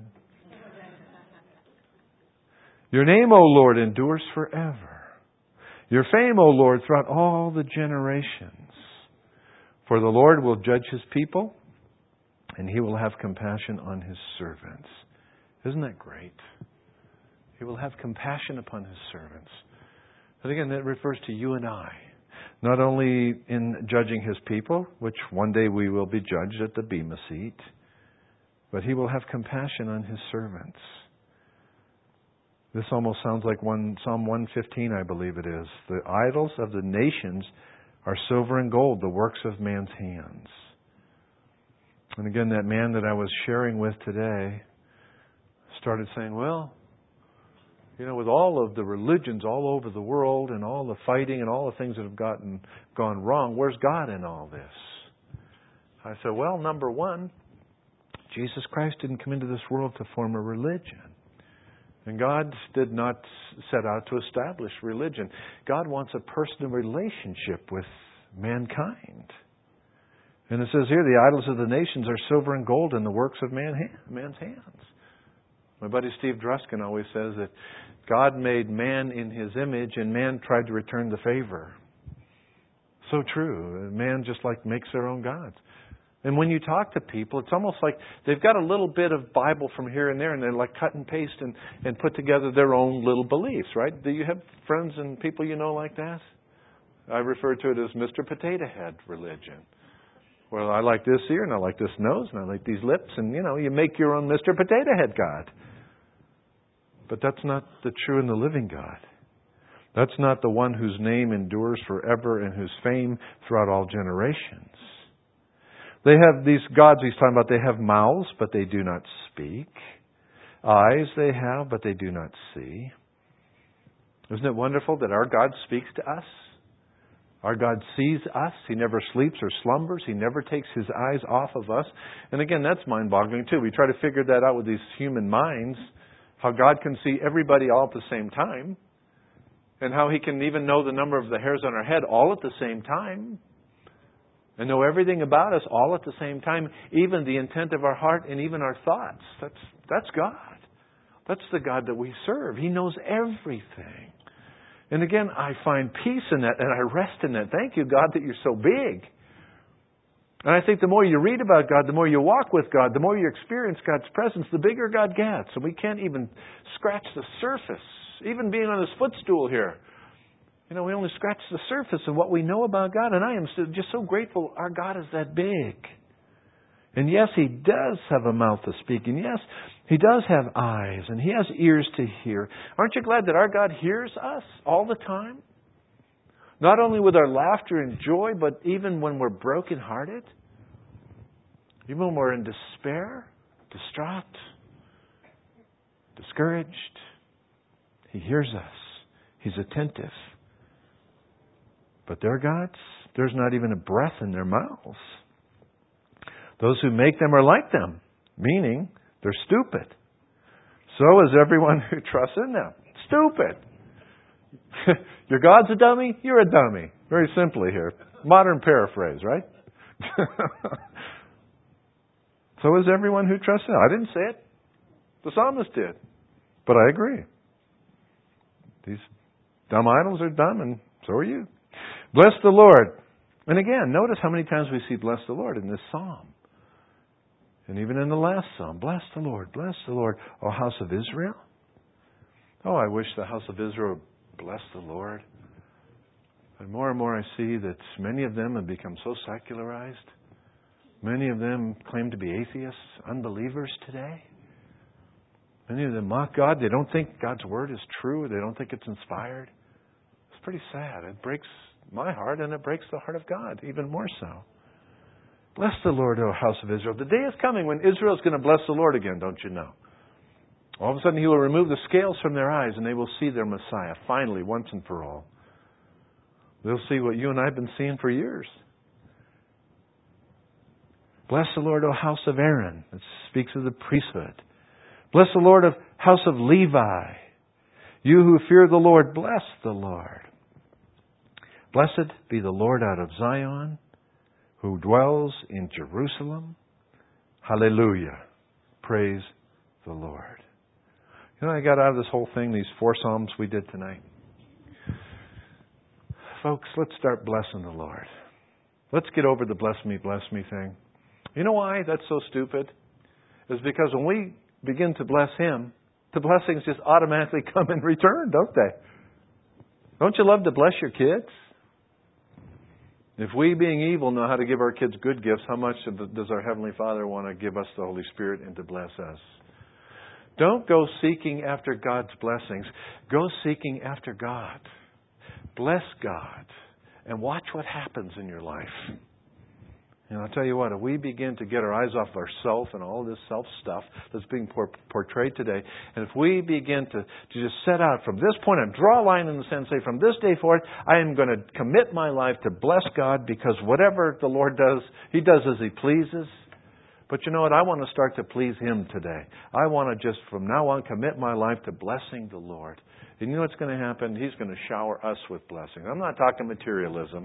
Your name, O Lord, endures forever. Your fame, O Lord, throughout all the generations. For the Lord will judge His people, and He will have compassion on His servants. Isn't that great? He will have compassion upon His servants. And again, that refers to you and I. Not only in judging His people, which one day we will be judged at the Bema seat, but He will have compassion on His servants. This almost sounds like one, Psalm one fifteen, I believe it is. The idols of the nations are silver and gold, the works of man's hands. And again, that man that I was sharing with today started saying, well, you know, with all of the religions all over the world and all the fighting and all the things that have gotten gone wrong, where's God in all this? I said, well, number one, Jesus Christ didn't come into this world to form a religion. And God did not set out to establish religion. God wants a personal relationship with mankind. And it says here, the idols of the nations are silver and gold and the works of man, man's hands. My buddy Steve Druskin always says that God made man in His image and man tried to return the favor. So true. Man just like makes their own gods. And when you talk to people, it's almost like they've got a little bit of Bible from here and there, and they're like cut and paste and, and put together their own little beliefs, right? Do you have friends and people you know like that? I refer to it as Mister Potato Head religion. Well, I like this ear, and I like this nose, and I like these lips, and, you know, you make your own Mister Potato Head God. But that's not the true and the living God. That's not the one whose name endures forever and whose fame throughout all generations. They have these gods he's talking about, they have mouths, but they do not speak. Eyes they have, but they do not see. Isn't it wonderful that our God speaks to us? Our God sees us. He never sleeps or slumbers. He never takes His eyes off of us. And again, that's mind-boggling too. We try to figure that out with these human minds, how God can see everybody all at the same time, and how He can even know the number of the hairs on our head all at the same time, and know everything about us all at the same time, even the intent of our heart and even our thoughts. That's that's God. That's the God that we serve. He knows everything. And again, I find peace in that, and I rest in that. Thank you, God, that You're so big. And I think the more you read about God, the more you walk with God, the more you experience God's presence, the bigger God gets. And we can't even scratch the surface. Even being on this footstool here, you know, we only scratch the surface of what we know about God. And I am just so grateful our God is that big. And yes, He does have a mouth to speak. And yes, He does have eyes. And He has ears to hear. Aren't you glad that our God hears us all the time? Not only with our laughter and joy, but even when we're brokenhearted. Even when we're in despair, distraught, discouraged. He hears us. He's attentive. But their gods, there's not even a breath in their mouths. Those who make them are like them, meaning they're stupid. So is everyone who trusts in them. Stupid. Your God's a dummy, you're a dummy. Very simply here. Modern paraphrase, right? So is everyone who trusts in them. I didn't say it. The psalmist did. But I agree. These dumb idols are dumb, and so are you. Bless the Lord. And again, notice how many times we see bless the Lord in this psalm. And even in the last psalm, bless the Lord, bless the Lord, O house of Israel. Oh, I wish the house of Israel would bless the Lord. But more and more I see that many of them have become so secularized. Many of them claim to be atheists, unbelievers today. Many of them mock God. They don't think God's Word is true. They don't think it's inspired. It's pretty sad. It breaks my heart and it breaks the heart of God even more so. Bless the Lord, O house of Israel. The day is coming when Israel is going to bless the Lord again, don't you know? All of a sudden He will remove the scales from their eyes and they will see their Messiah, finally, once and for all. They'll see what you and I have been seeing for years. Bless the Lord, O house of Aaron. It speaks of the priesthood. Bless the Lord, of house of Levi. You who fear the Lord, bless the Lord. Blessed be the Lord out of Zion, who dwells in Jerusalem. Hallelujah. Praise the Lord. You know, I got out of this whole thing, these four Psalms we did tonight. Folks, let's start blessing the Lord. Let's get over the bless me, bless me thing. You know why that's so stupid? It's because when we begin to bless Him, the blessings just automatically come in return, don't they? Don't you love to bless your kids? If we, being evil, know how to give our kids good gifts, how much does our Heavenly Father want to give us the Holy Spirit and to bless us? Don't go seeking after God's blessings. Go seeking after God. Bless God. And watch what happens in your life. And I'll tell you what, if we begin to get our eyes off ourselves and all this self stuff that's being por- portrayed today, and if we begin to, to just set out from this point and draw a line in the sand and say, from this day forward, I am going to commit my life to bless God because whatever the Lord does, He does as He pleases. But you know what? I want to start to please Him today. I want to just from now on commit my life to blessing the Lord. And you know what's going to happen? He's going to shower us with blessing. I'm not talking materialism.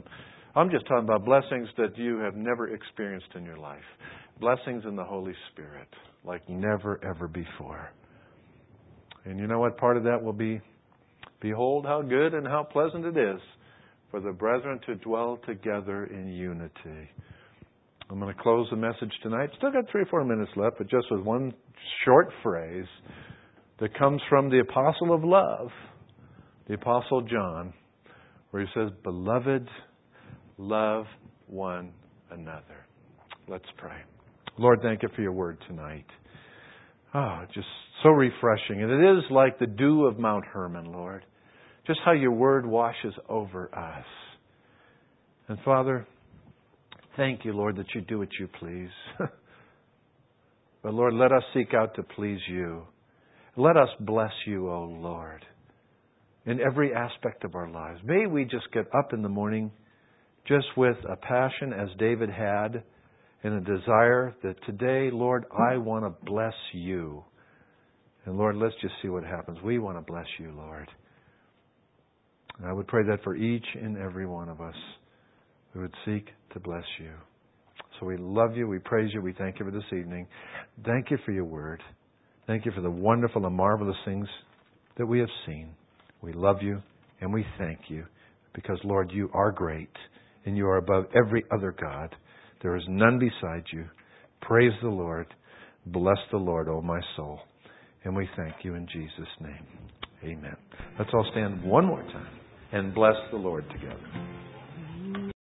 I'm just talking about blessings that you have never experienced in your life. Blessings in the Holy Spirit like never, ever before. And you know what part of that will be? Behold how good and how pleasant it is for the brethren to dwell together in unity. I'm going to close the message tonight. Still got three or four minutes left, but just with one short phrase that comes from the Apostle of Love, the Apostle John, where he says, Beloved, love one another. Let's pray. Lord, thank you for your word tonight. Oh, just so refreshing. And it is like the dew of Mount Hermon, Lord. Just how your word washes over us. And Father, thank you, Lord, that you do what you please. But Lord, let us seek out to please you. Let us bless you, O Lord, in every aspect of our lives. May we just get up in the morning just with a passion as David had and a desire that today, Lord, I want to bless you. And Lord, let's just see what happens. We want to bless you, Lord. And I would pray that for each and every one of us who would seek to bless you. So we love you, we praise you, we thank you for this evening. Thank you for your word. Thank you for the wonderful and marvelous things that we have seen. We love you and we thank you because, Lord, you are great and you are above every other God. There is none beside you. Praise the Lord. Bless the Lord, O my soul. And we thank you in Jesus' name. Amen. Let's all stand one more time and bless the Lord together.